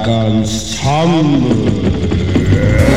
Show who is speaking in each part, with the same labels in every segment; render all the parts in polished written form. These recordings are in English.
Speaker 1: Dragon's Tumble.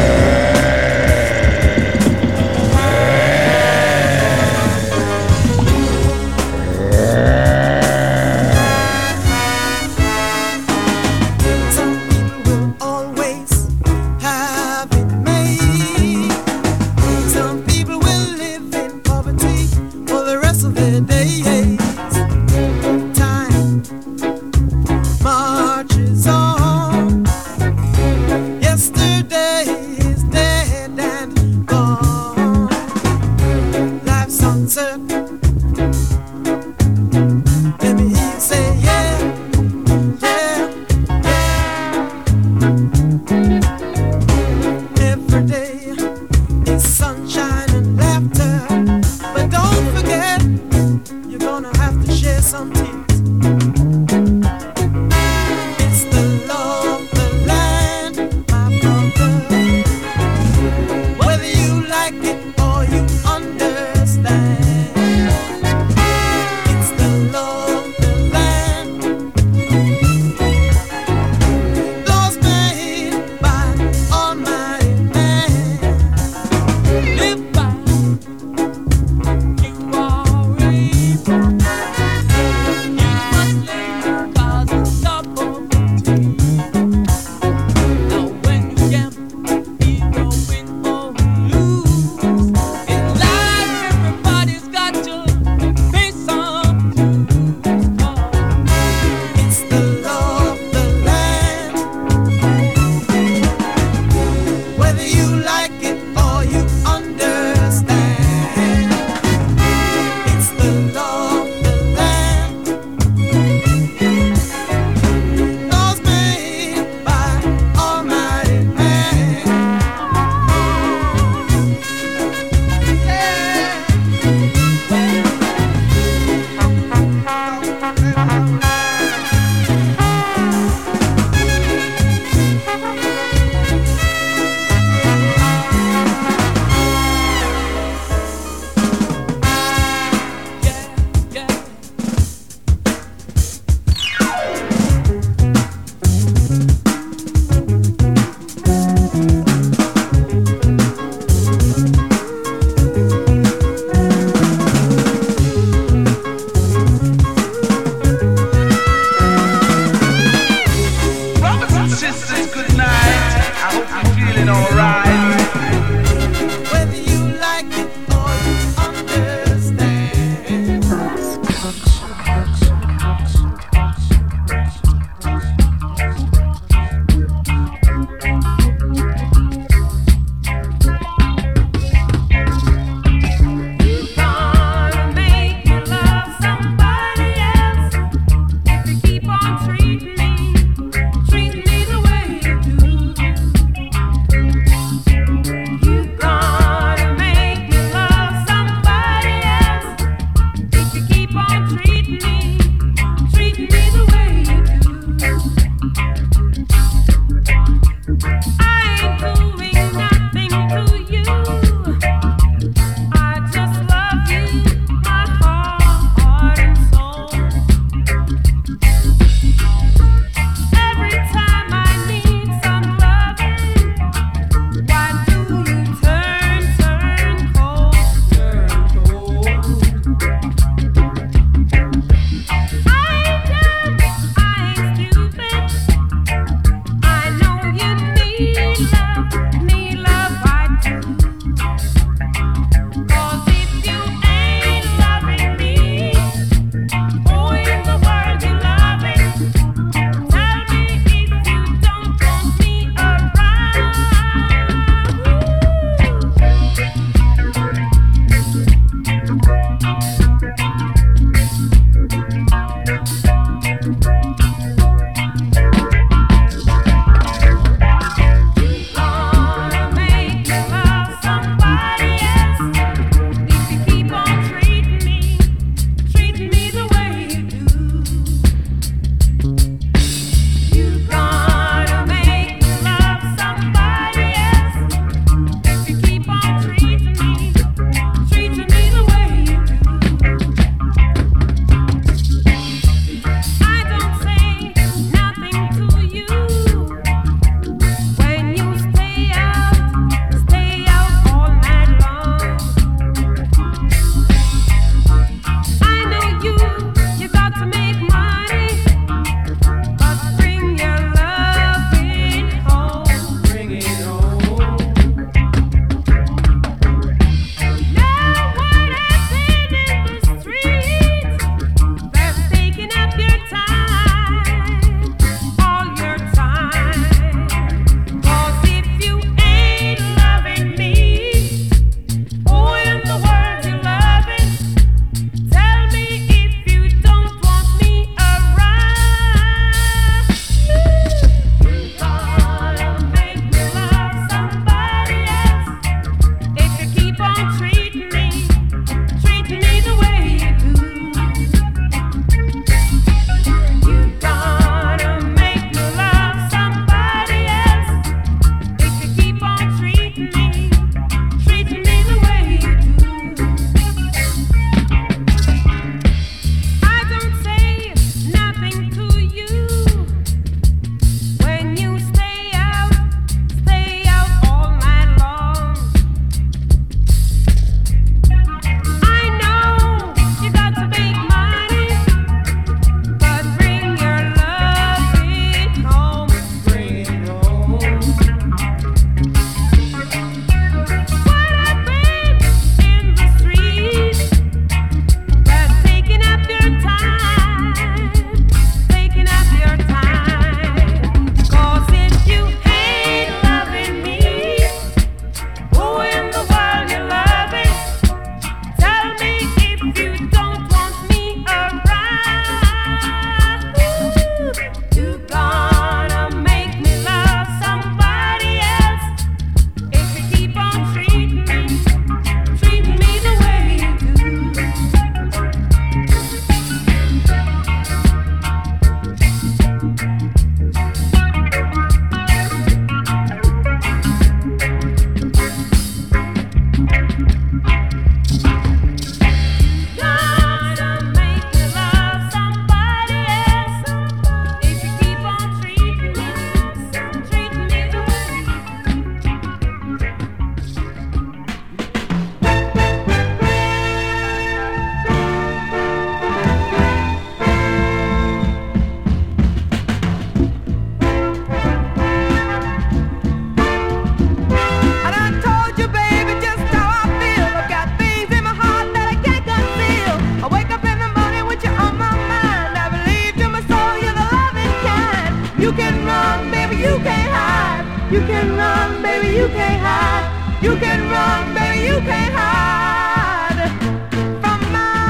Speaker 1: You can run, baby, you can't hide. You can run, baby, you can't hide from my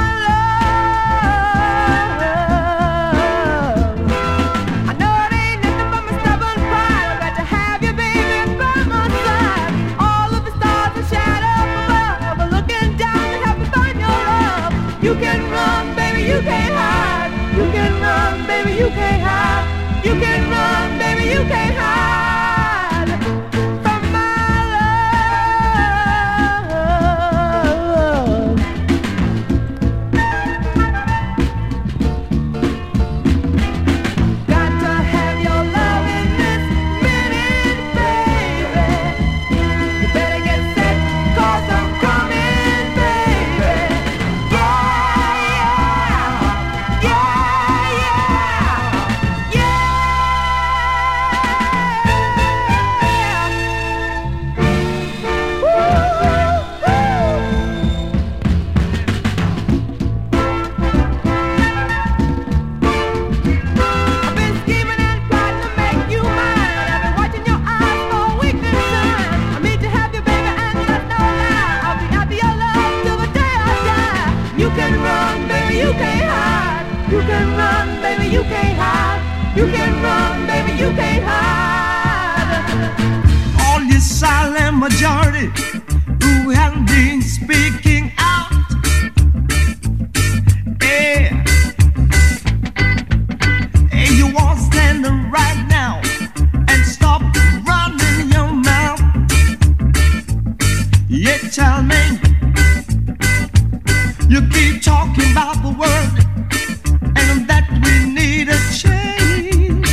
Speaker 1: love. I know it ain't nothing but my stubborn pride. I've got to have you, baby, by my side. All of the stars are shadow above are looking down to help me find your love. You can run, baby, you can't hide. You can run, baby, you can't hide. You can run, baby, you can't hide from my love. Got to have your love in this minute, baby. You better get set, 'cause I'm coming, baby. Yeah, yeah, yeah, yeah. I've been scheming and plotting to make you mine. I've been watching your eyes for a week this time. I mean to have you, baby, and that's no lie. I'll be after your love till the day I die. You can run, baby, you can't hide. You can run, baby, you can't hide. You can run, baby, you can't hide.
Speaker 2: All you silent majority who haven't been speaking out. Yeah. Hey, you want standing right now and stop running your mouth. Yeah, tell me. You keep talking about the world and that we need a change.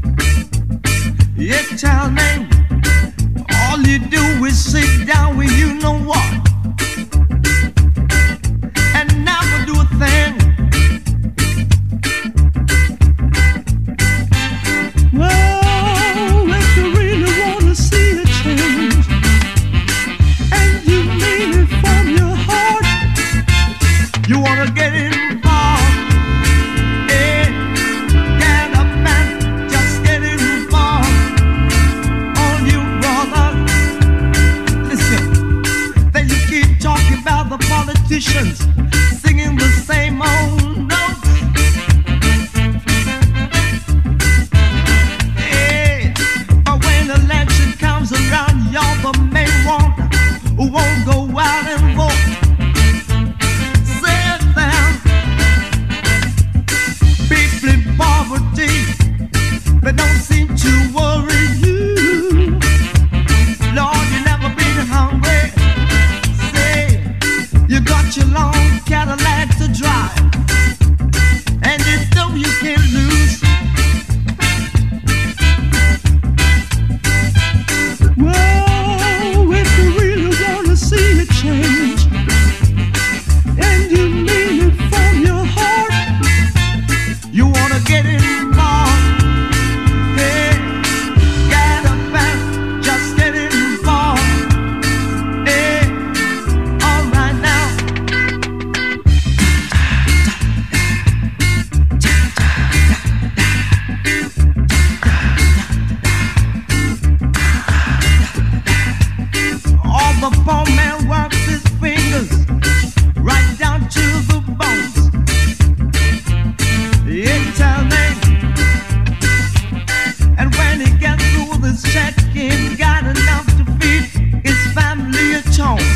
Speaker 2: Yeah, tell me. All you do is sit down when you know what, and never do a thing. Well, if you really wanna see a change, and you mean it from your heart, you wanna get involved. Yeah, get up and just get involved. All you brothers, listen. Then you keep talking about the politicians singing the same old notes. Hey, but when election comes around, y'all the main one who won't go out and vote. Sit down. People in poverty, they don't seem to worry you. Lord, you never been hungry. Say, you got your long Cadillac to drive, and you know you can lose. Well, if you really wanna see a change, and you mean it from your heart, you wanna get involved. Hey, get up and just get involved. Hey, all right now. All the poor man works his fingers right down to the bones. Yeah, tell me. And when he gets through this check, he's got enough to feed his family at home.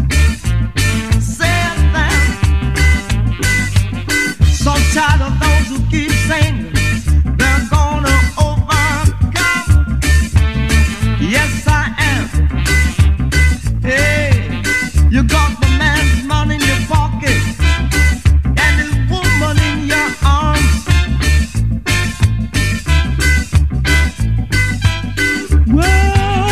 Speaker 2: Say that. So tired of those who keep saying they're gonna overcome. Yes, I am. Hey, you got the man's money in your pocket and his woman in your arms. Well,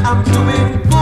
Speaker 3: I'm doing good.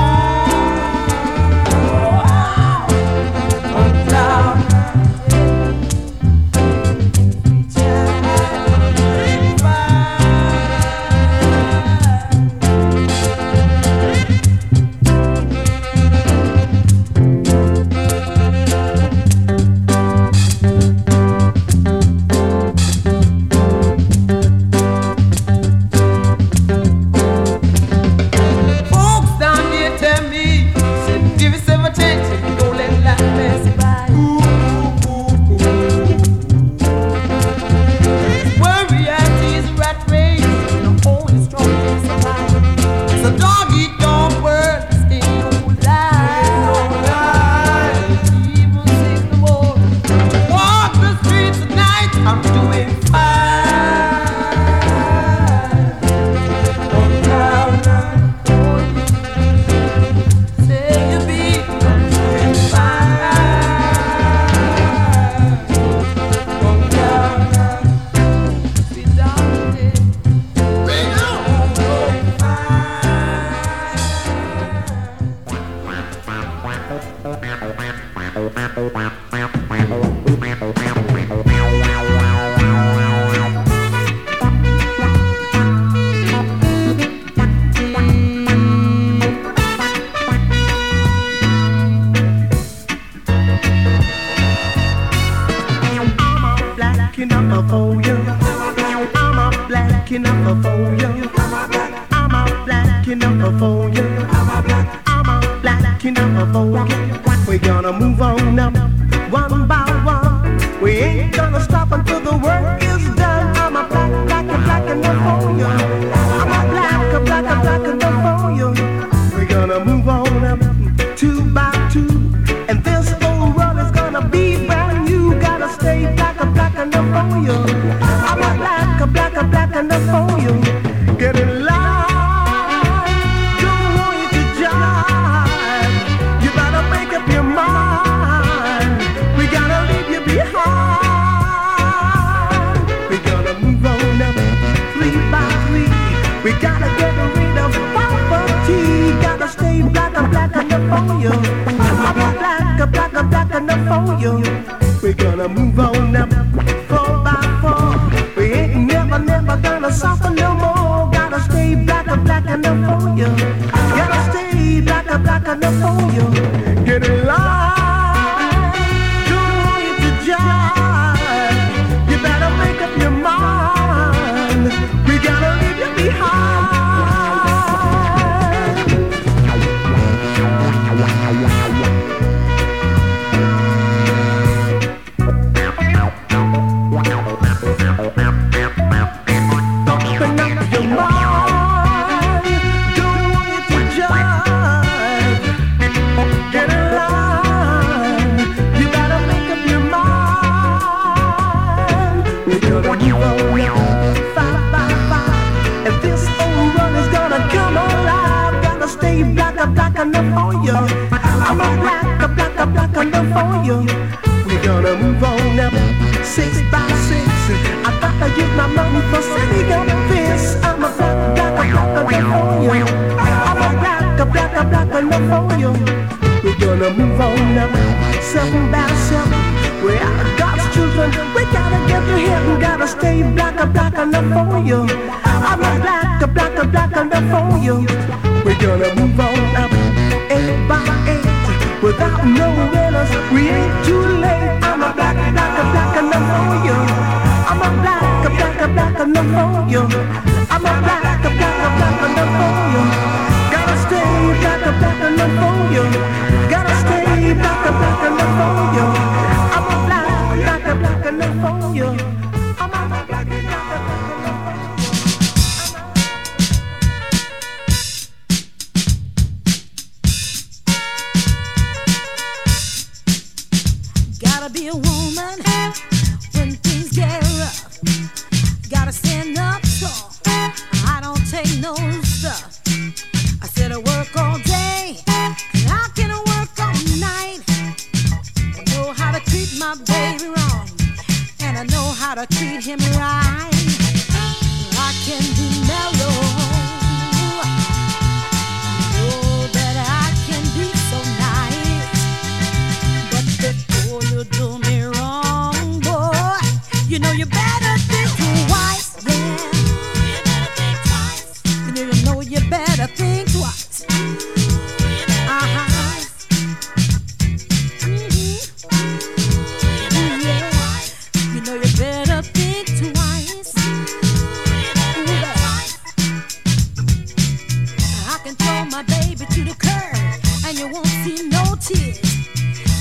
Speaker 4: Gotta be a woman when things get rough. Gotta stand up tall. I don't take no stuff.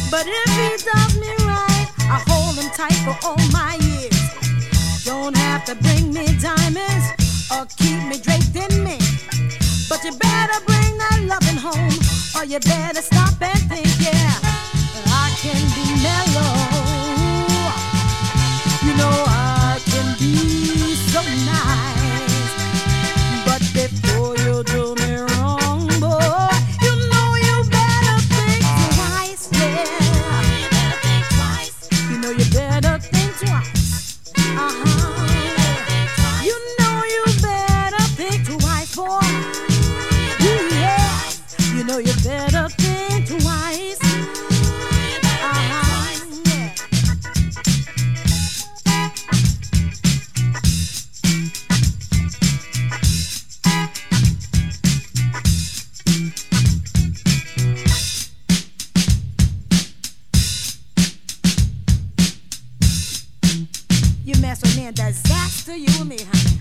Speaker 4: But if he does me right, I hold him tight for all my years. Don't have to bring me diamonds or keep me draped in me. But you better bring that loving home, or you better stop and think, yeah, I can be mellow. You know I can be so nice. But before you do me wrong, boy, you know you better think twice, yeah. You know you better think twice. You know you better think twice, boy. Yeah. You know you better think twice. Yeah. You mess with me and disaster, you and me, honey.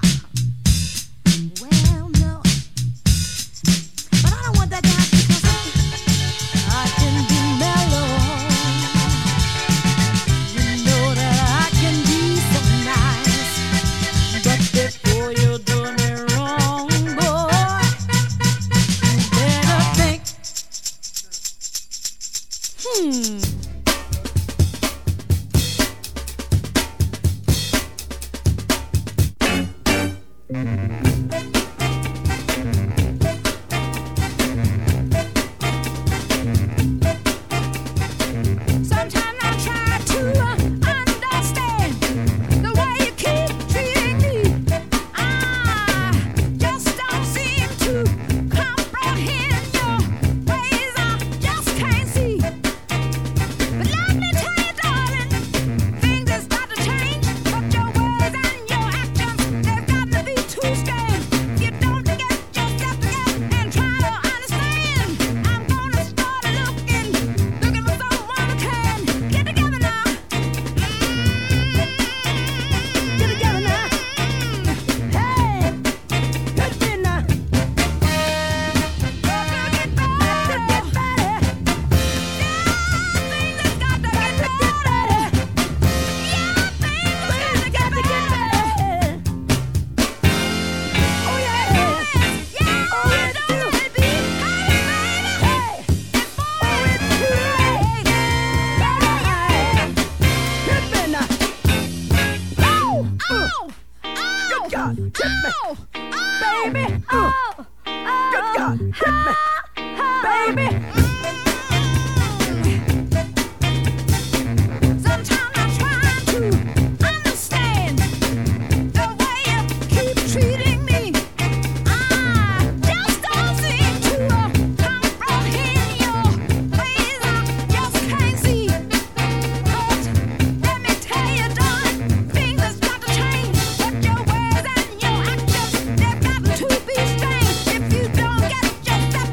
Speaker 4: Well, no. But I don't want that to happen because I can be mellow. You know that I can be so nice. But before you do me wrong, boy, you better think. Sometimes I try to understand the way you keep treating me. I just don't seem to comprehend your ways. I just can't see. But let me tell you, darling, things has got to change. But your words and your actions, they've got to be too strange. You don't get yourself together and try to understand. I'm gonna start looking for someone who can get together now. Get together now. Hey, get me now. Get better. Get better. Yeah, things has got to get better. Yeah, things has got to get better. Oh yeah, yeah. Oh it do. Baby, hey, before it's too late. Hit me now. Oh, oh, good God, hit me, baby. Good God, hit me, baby. Sometimes I try to understand the way you keep treating me. I just don't seem to comprehend your ways. I just can't see. But let me tell you, darling, things has got to change. But your words and your actions, they've got to be strange. If you don't get yourself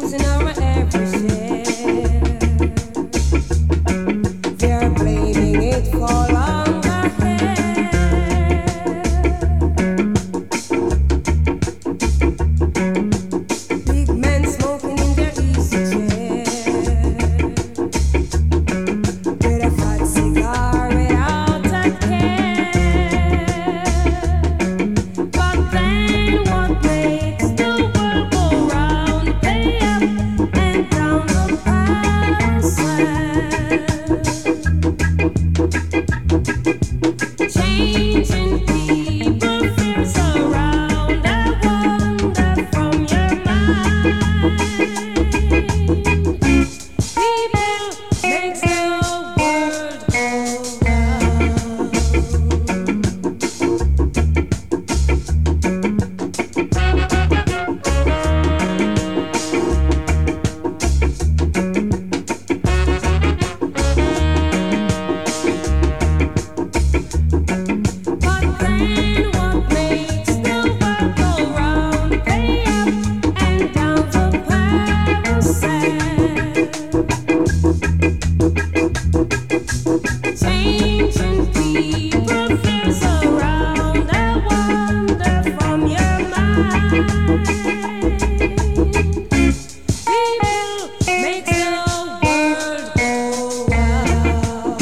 Speaker 3: losing our every share. They're blaming it for longer hair. Big men smoking in their easy chair with a fat cigar without a care. But then what makes the world go round? Way up and down the path. Changing people feels around. I wonder from your mind. People makes the world go But then what makes the world go round? Way up and down the path. Changing people feels around. I wonder from your mind. People makes the world go round.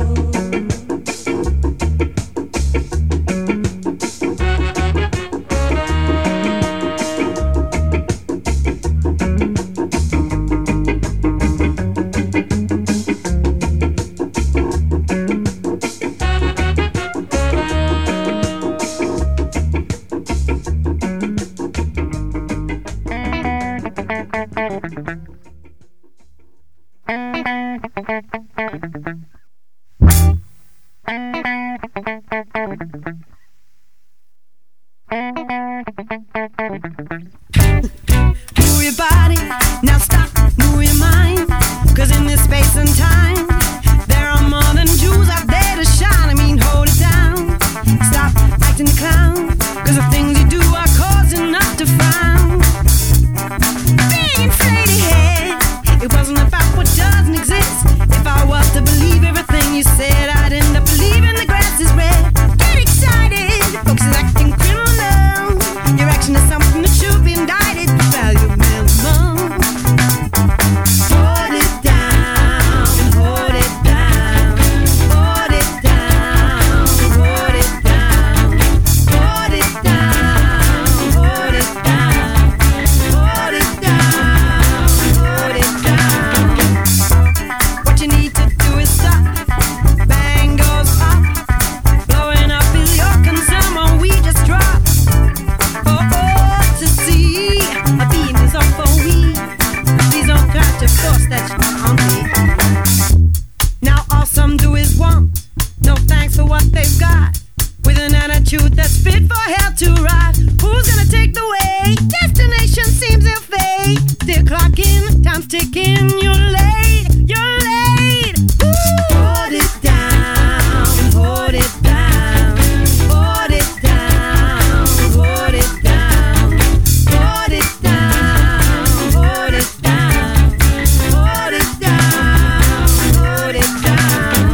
Speaker 5: Move your body, now stop, move your mind. Cause in this space and time, there are more than Jews out there to shine. I mean, hold it down, stop acting the clown. Cause the things you do are causing us to frown. Being inflated head, it wasn't about what doesn't exist. If I was to believe everything you said, I'd end up believing the grass is red. Get excited, folks is acting criminal. Your action is something that should be indicted. Value minimum. Hold it down, hold it down, hold it down, hold it down, hold it down, hold it down, hold it down, hold it down. What you need to do is stop. Bang goes up. Blowing up is your concern when we just drop. Oh, to see a beam is all for we. Please don't try to force that on me. Now all some do is want. No thanks for what they've got. With an attitude that's fit for hell to ride. Who's gonna take the way? Destination seems ill fate. Still clocking, time's ticking. You're late, you're late. Ooh. Hold it down, hold it down, hold it down, hold it down, hold it down, hold it down, hold it down, hold it down.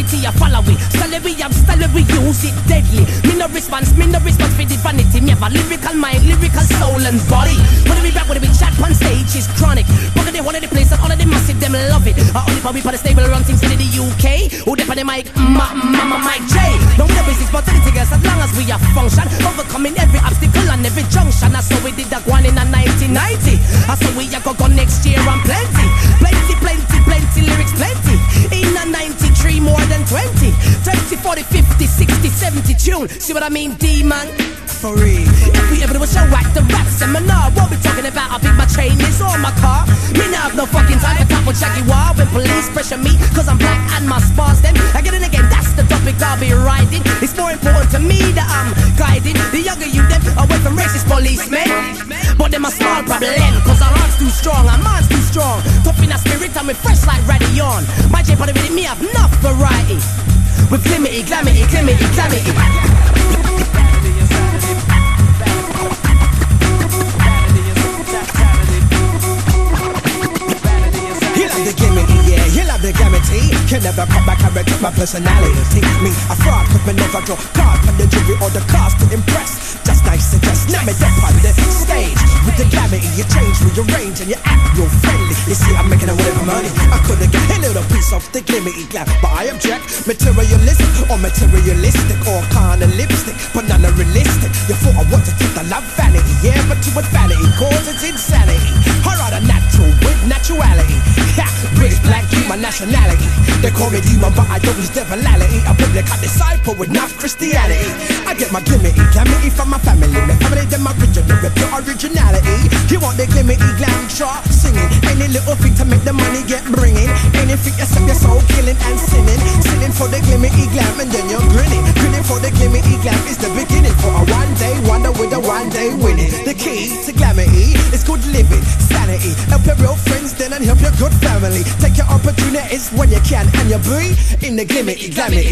Speaker 6: Vanity, I follow it. Salary, I'm salary, use it deadly. Me no response for the vanity. Me have a lyrical mind, lyrical soul and body. When we rap, when we chat on stage, is chronic. But they one of the place and all of them massive, them love it. Only for we put a stable run things in the UK. Who they on the mic? Mama Mike J. No we the business, but anything else as long as we are function. Overcoming every obstacle and every junction. That's how we did that one in a 1990. That's how we are go next year and plenty. Plenty lyrics, plenty. In a 93, more than 20. 30, 40, 50, 60, 70 tune. See what I mean, D-man? For real. If we ever do a show at the rap seminar, what we talking about? I think my chain is on my car. Me now have no fucking time to talk with Jackie Wild when police pressure me, cause I'm black and my spars them. Again and again, that's the topic I'll be riding. It's more important to me that I'm guiding the younger you them away from racist policemen. But them a small problem, cause our heart's too strong, our mind's too strong. Tough in a spirit and we fresh like Radion. My J party with me have enough variety. With glimity, glamity.
Speaker 7: The gimmicky, yeah, you love the gamity. Can never cut my character, my personality. Me, I fraud, could me never draw card from the jury or the cast to impress. Just nice and just now me up on the stage. With the gamity, you change, rearrange, and you act real friendly. You see, I'm making a way for money. I couldn't get a little piece of the glimity glam, but I object. Materialistic or materialistic, or kind of lipstick, but none are realistic. You thought I wanted to the love vanity, yeah, but you with vanity, cause it's insanity. I rather natural with naturality. British black, keep my nationality. They call me demon, but I don't use devility. A biblical disciple with enough Christianity. I get my glimity, glamity from my family. My family, them original, with pure originality. You want the glimity, glam, chart, singing. Any little thing to make the money get bringing. Anything you set your soul killing and sinning. Sinning for the glimity, glam, and then you're grinning. Grinning for the glimity, glam is the beginning. For a one day wonder with a one day winning. The key to glamity is good living, sanity. Help your real friends then and help your good family. Take your opportunities when you can, and you be in the glimity, glamity.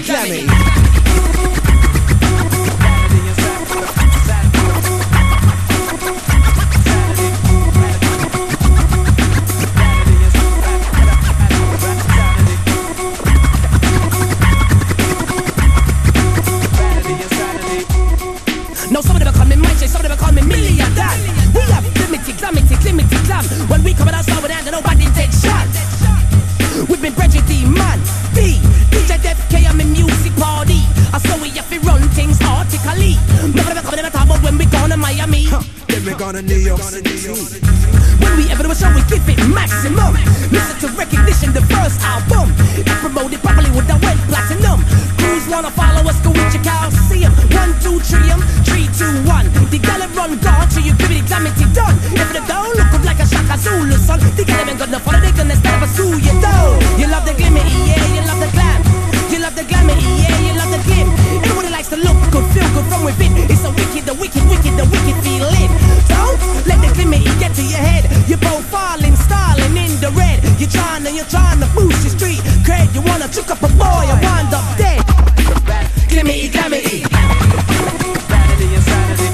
Speaker 6: No, some of them are calling my J, some of them are calling million Dan. We have glimity, glam. When we come out outside with hand, nobody take shot. We've been bred with the man B, DJ Def K, I'm in music party. I saw we have to run things artically. Never come in the top, but when we gone to Miami,
Speaker 7: then we gone to New York City.
Speaker 6: When we ever do a show, we give it maximum. Listen to Recognition, the first album. It promoted properly with the went platinum. Crews wanna follow us, go with your cow, see 'em. 1, 2, 3, 3, 2, 1. The gala run guard, so you give it glamity done. If they don't look up like a Shaka Zulu son, the gala ain't gonna follow, they gonna stand pursue you though. You love the glimity, yeah, you love the glam. You love the glamity, yeah, you love the glim. Everybody likes to look good, feel good from within. It's a the wicked feeling. Don't let the glimity get to your head. You're both falling, styling in the red. You're trying to boost your street cred. You wanna choke up a boy and wind up dead. Glimity.
Speaker 8: Vanity insanity.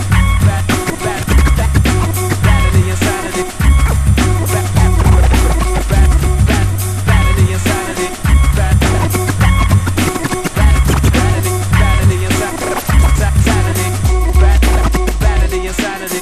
Speaker 8: Vanity insanity. Vanity insanity. Vanity insanity.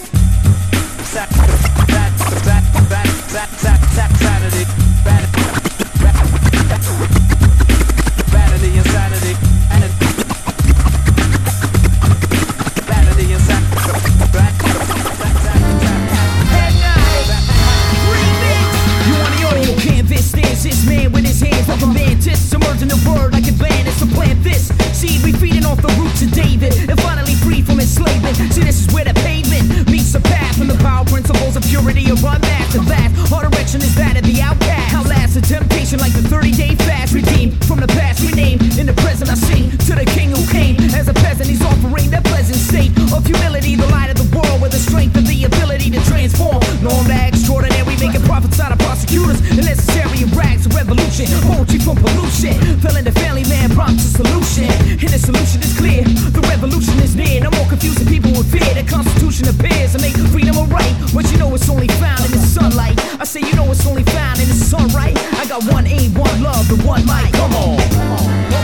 Speaker 9: One aim, one love, and one mic. Come on.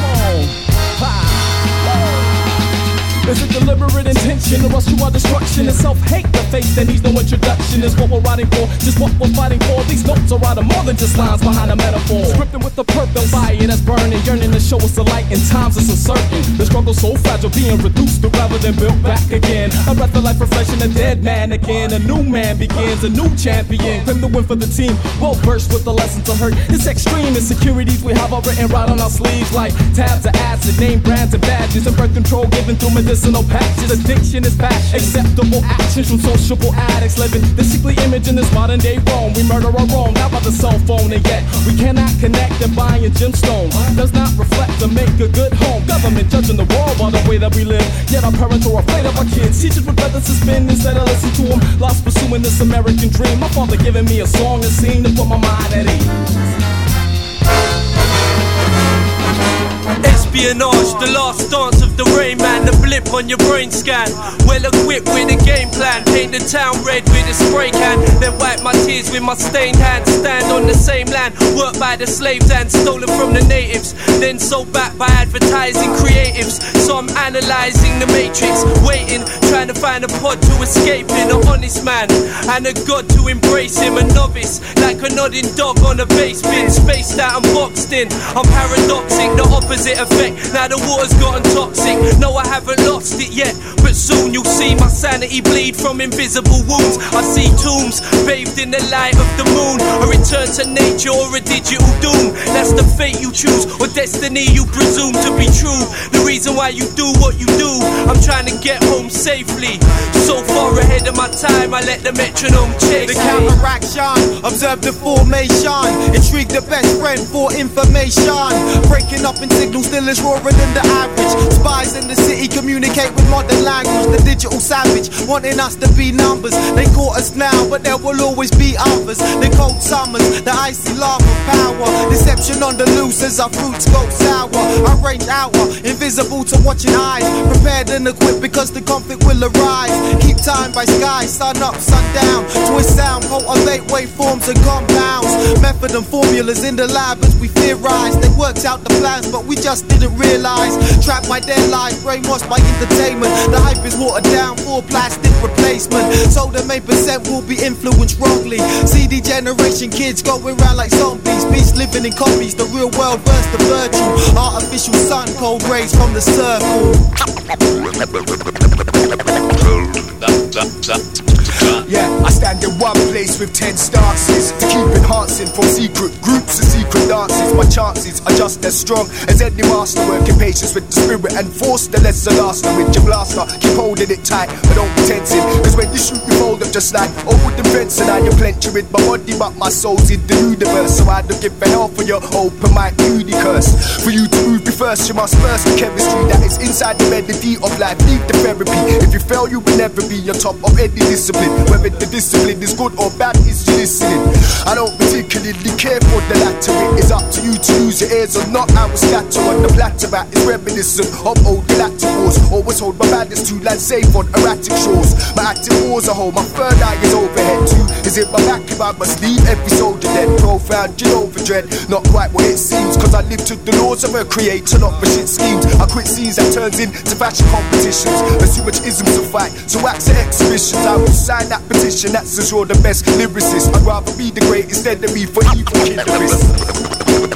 Speaker 9: corruption, the rush to our destruction, and self-hate. The face that needs no introduction is what we're riding for, just what we're fighting for. These notes are riding more than just lines behind a metaphor. Scripting with the purpose, fire that's burning, yearning to show us the light in times that's uncertain. The struggle so fragile, being reduced to rather than built back again. A breath of life refreshing a dead man again. A new man begins, a new champion. Claim the win for the team, well versed with the lessons of hurt. It's extreme insecurities we have all written right on our sleeves, like tabs of acid, name brands and badges, and birth control given through medicinal patches. Addiction is fashion, acceptable actions from sociable addicts living the sickly image in this modern day Rome. We murder our own, not by the cell phone, and yet we cannot connect and buying gemstones does not reflect to make a good home. Government judging the world by the way that we live, yet our parents are afraid of our kids. Teachers would rather suspend instead of listen to them, lost pursuing this American dream. My father giving me a song and scene to put my mind at ease.
Speaker 10: Espionage, the last dance of the Rain Man, the blip on your brain scan. Well equipped with a game plan, paint the town red with a spray can, then wipe my tears with my stained hands. Stand on the same land, worked by the slaves and stolen from the natives, then sold back by advertising creatives. So I'm analysing the matrix, waiting, trying to find a pod to escape in. An honest man and a god to embrace him. A novice, like a nodding dog on a base bin, spaced out and boxed in. I'm paradoxic, the opposite effect. Now the water's gotten toxic. No, I haven't lost it yet, but soon you'll see my sanity bleed from invisible wounds. I see tombs bathed in the light of the moon. A return to nature or a digital doom. That's the fate you choose, or destiny you presume to be true. The reason why you do what you do. I'm trying to get home safely. So far ahead of my time, I let the metronome chase.
Speaker 11: The counteraction, observe the formation. Intrigue the best friend for information. Breaking up in signals, still is rawer than the average. Spies in the city communicate with modern language. The digital savage, wanting us to be numbers. They caught us now, but there will always be others. The cold summers, the icy lava power. Deception on the loose as our fruits go sour. I range hour, invisible to watching eyes. Prepared and equipped because the conflict will arise. Keep time by sky, sun up, sun down. Twist sound, cultivate waveforms and compounds. Method and formulas in the lab as we theorize. They worked out the plans, but we just didn't realize. Trapped by their lies, brainwashed by entertainment. The hype is watered down for plastic replacement. So the main percent will be influenced wrongly. CD generation kids going around like zombies. Beasts living in copies, the real world versus the virtual. Artificial sun, cold rays from the circle.
Speaker 12: Yeah, I stand in one place with 10 stances to keep enhancing from secret groups and secret dances. My chances are just as strong as any master, working patience with the spirit and force the lesser lasting. With your blaster, keep holding it tight, but don't be tensing, cause when you shoot you fold up just like old and fencing. I am plenty with my body, but my soul's in the universe. So I don't give a hell for your open mind beauty curse. For you to move me first, you must first the chemistry that is inside the melody of life. Need the therapy. If you fail, you will never be on top of any discipline. Whether the discipline is good or bad is you listening. I don't particularly care for the latter. It is up to you to use your ears or not. I will scatter on the platter that is reminiscent of old galactic wars. Always hold my madness to land safe on erratic shores. My active wars are home, my third eye is overhead too. Is it my back if I must leave every soldier dead? Profound, you know for dread. Not quite what it seems, cause I live to the laws of a creator, not for shit schemes. I quit scenes that turns into fashion competitions. There's too much isms to fight, so wax the exhibitions. I will sign that petition, that's as you're the best lyricist. I'd rather be the greatest enemy for evil killerists.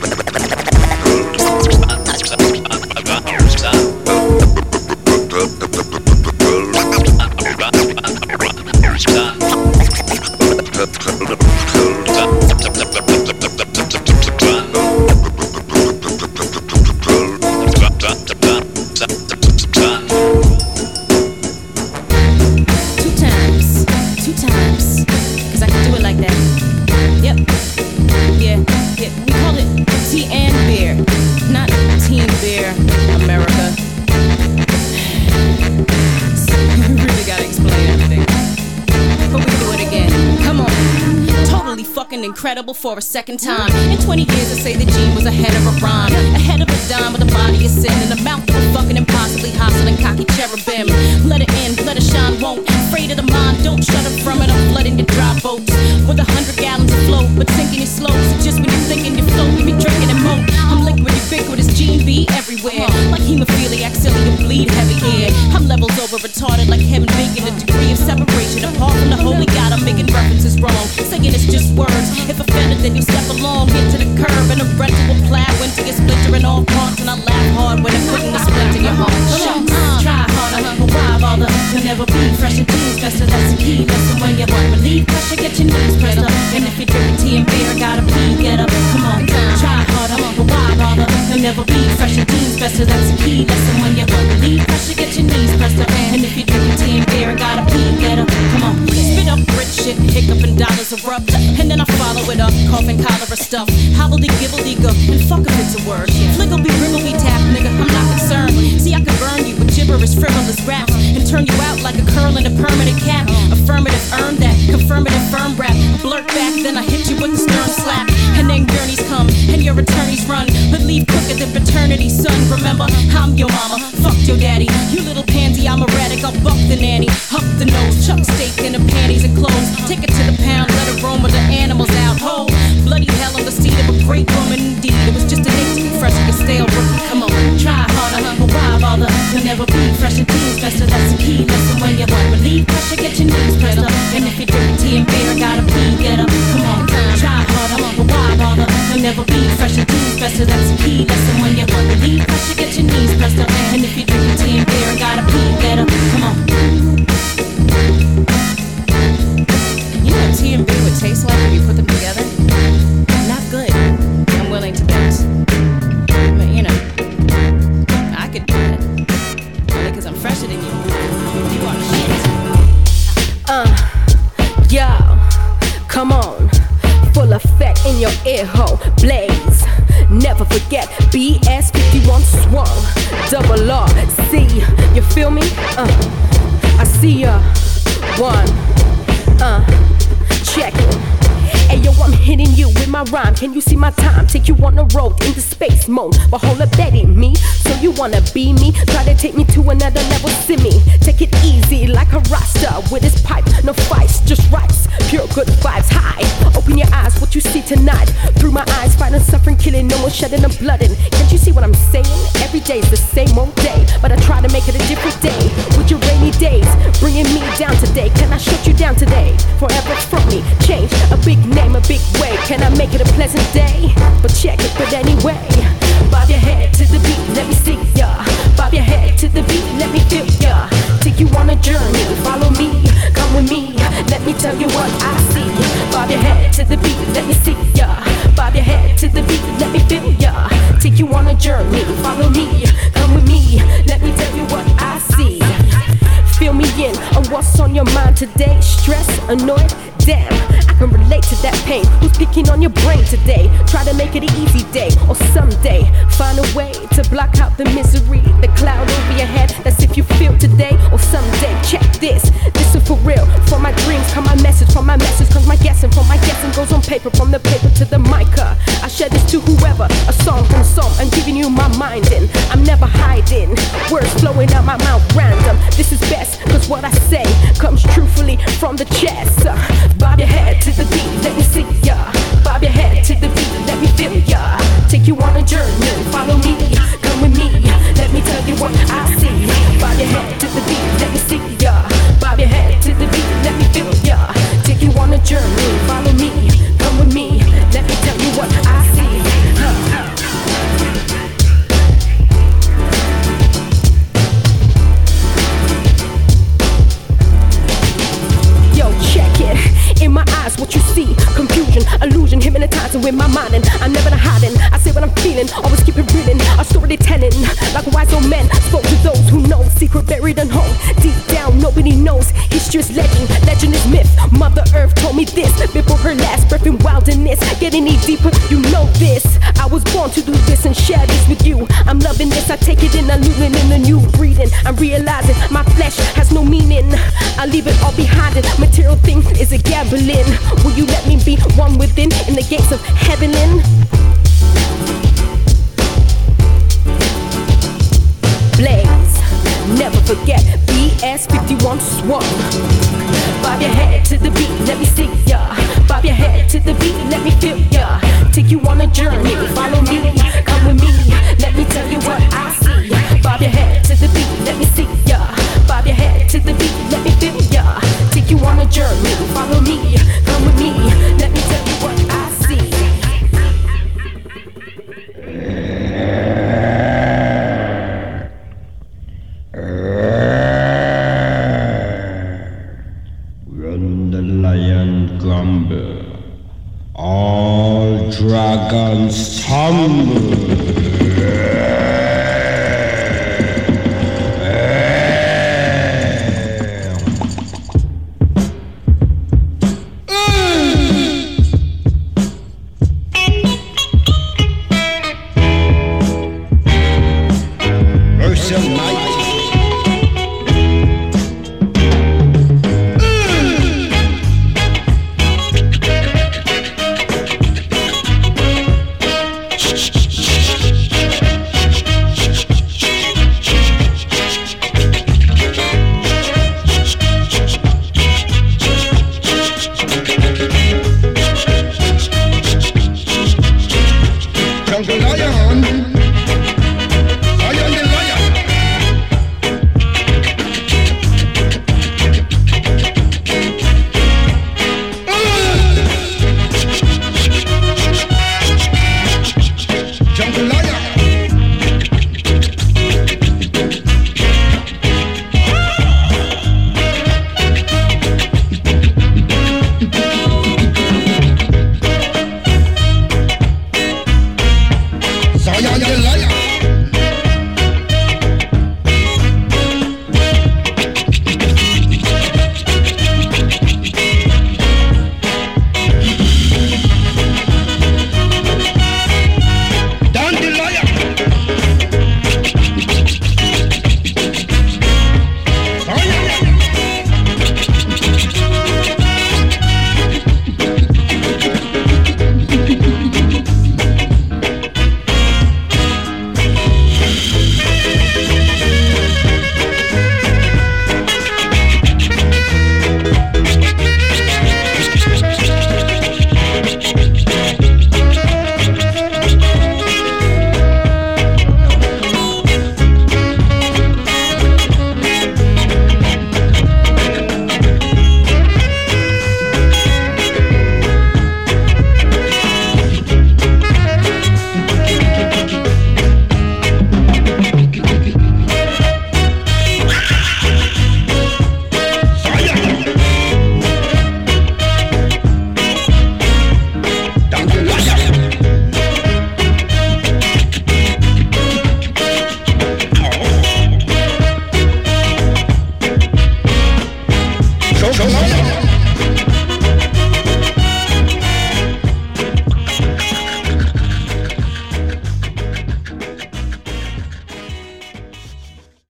Speaker 13: Incredible for a second time. In 20 years, I say the gene was ahead of a rhyme, ahead of a dime, but the body is sin, and the mouth of a fucking impossibly hostile and cocky cherubim. Let it in, let it shine, won't. Afraid of the mind, don't shut up from it. I'm flooding your dry boats with 100 gallons of flow, but sinking it slow. So just when you're thinking you're floating, be drinking and moat. I'm liquid, ubiquitous, gene be everywhere, like hemophiliac, silly and bleed heavy here. I'm levels over retarded, like heaven never be fresh and jeans faster. That's the key lesson when you believe pressure, get your knees pressed up. And if you're drinking tea and beer and gotta pee, get up. Come on, spit up rich shit, hiccup and dollars erupt. And then I follow it up, coughing cholera stuff. Hobbledy gibbledy go, and fuck if it's a word. Fliggle be wriggle be tap, nigga, I'm not concerned. See, I can burn you with gibberish, frivolous raps and turn you out like a curl in a permanent cap. Affirmative, earn that, confirmative, firm rap. Blurt back, then I hit you with the stern slap. And then gurneys come, and your attorneys run. But leave quicker than paternity, son. Remember, I'm your mama, fuck your daddy. You little pansy, I'm erratic, I'll buck the nanny. Huck the nose, chuck steak in the panties and clothes. Take it to the pound, let it roam with the animals out. Ho, bloody hell, I'm the seed of a great woman indeed. It was just an itch to be fresh and stale rookie. Come on, try harder, but why bother? You'll never be fresh and jeans faster, that's the key lesson when you want relief. Pressure, get your knees pressed up. And if you're drinking tea and beer, gotta pee, get up. Come on, try harder, but why bother? You'll never be fresh and jeans faster, that's the key lesson when you want relief. Pressure, get your knees pressed up. And if you're drinking tea and beer, gotta pee, get up. Come on. You know what tea and beer would taste like if you put them together? Not good. I'm willing to bet. But you know, I could do it. Only because I'm fresher than you. You are shit.
Speaker 14: Yo, come on. Full effect in your ear hole. Blaze. Never forget BS 51 swung. Double R. See, you feel me? I see ya. One. Check it. Ayo, I'm hitting you with my rhyme. Can you see my time? Take you on a road into space mode. But hold up, that ain't me. So you wanna be me? Try to take me to another level, see me. Take it easy like a roster with his pipe. No fights, just rights. Pure good vibes high. Open your eyes, what you see tonight. Through my eyes, fighting, suffering, killing. No one shedding the blood in. Can't you see what I'm saying? Every day's the same old day. But I try to make it a different day. With your rainy days, bringing me down today. Can I shut you down today? Forever from me, change a big name, a big way. Can I make it a pleasant day? But check it, but anyway. Bob your head to the beat, let me see ya. Bob your head to the beat, let me feel ya. Take you on a journey, follow me, come with me. Let me tell you what I see. Bob your head to the beat, let me see ya. Bob your head to the beat, let me feel ya. Take you on a journey, follow me, come with me. Let me tell you what I see. Fill me in on what's on your mind today. Stress, annoyed, damn, I can relate to that pain. Who's picking on your brain today? Try to make it an easy day, or someday find a way to block out the misery, the cloud over your head. That's if you feel today or someday. Check this, this is for real. From my dreams come my message, from my message comes my guessing. From my guessing goes on paper, from the paper to the mica. I share this to whoever, a song from song. I'm giving you my mind in, I'm never hiding. Words flowing out my mouth random. This is best, cause what I say comes truthfully from the chest. Bob your head to the beat, let me see ya. Bob your head to the beat, let me feel ya. Take you on a journey, follow me, come with me. Let me tell you what I see. Bob your head to the beat, let me see ya. Bob your head to the beat, let me feel ya. Take you on a journey, follow me, come with me. Let me tell you what I see. Yo, check it. In my eyes, what you see, confusion, illusion, hypnotizing with my mind, and I'm never hiding. I say what I'm feeling, always keep it reeling. A story they telling, like wise old men spoke to those who know. Secret buried and home, deep down, nobody knows. History's legend, legend is myth. Mother Earth told me this before her last breath in wilderness. Get any deeper, you know this. I was born to do this and share this with you. I'm loving this, I take it in, I'm living in a new breeding. I'm realizing my flesh has no meaning. I leave it all behind it. Material things is a gambling. Will you let me be one within in the gates of heaven? Blaze, never forget BS 51 swung. Bob your head to the beat, let me see ya. Bob your head to the beat, let me feel ya. Take you on a journey,